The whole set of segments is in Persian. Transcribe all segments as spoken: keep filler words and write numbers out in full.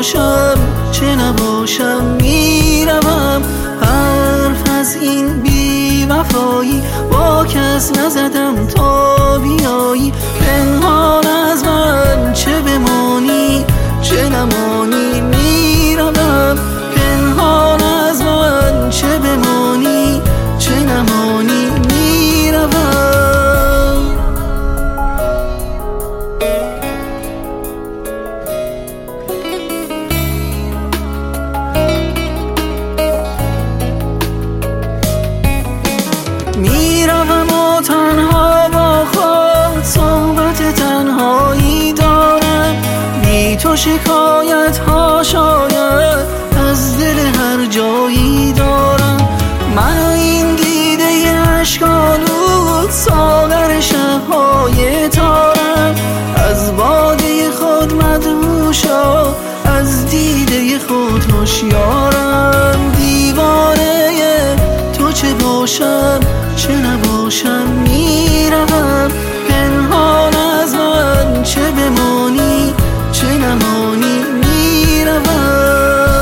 باشم چه نباشم میروم. حرف از این بی وفایی با کس نزدم تا بیایی. پنهان از من چه بمانی چه نمانی میروم. پنهان از من چه بمانی چه نمانی میروم. میروم و تنها با خود صحبت تنهایی دارم. بی تو شکایت ها شاید از دل هر جایی دارم. من و این دیده اشکالود ساغر شبهای تارم. از باده خود مدهوشا از دیده خود هوشیارم. دیوانه تو چه باشم چه نباشم میروم. پنهان از من چه بمانی چه نمانی میروم.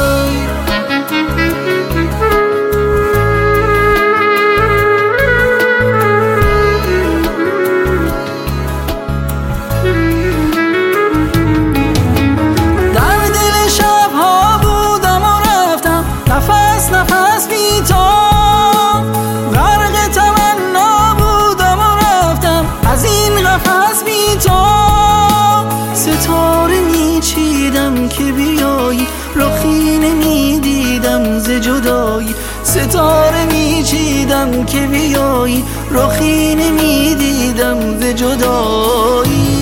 در دل شبها بودم و رفتم نفس نفس بی تو. غرق تمنا بودم و رفتم از این قفس بی تو. ستاره میچیدم که بیایی رخی نمیدیدم ز جدایی. ستاره میچیدم که بیایی رخی نمیدیدم ز جدایی.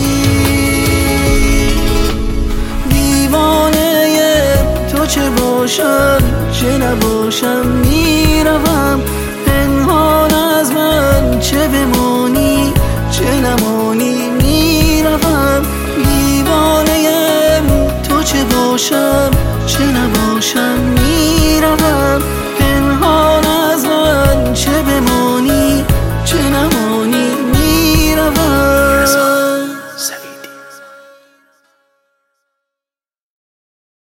دیوانه تو چه باشم چه نباشم میروم. پنهان از من چه بمانی چه نمانی میروم. دیوانه تو چه باشم چه نباشم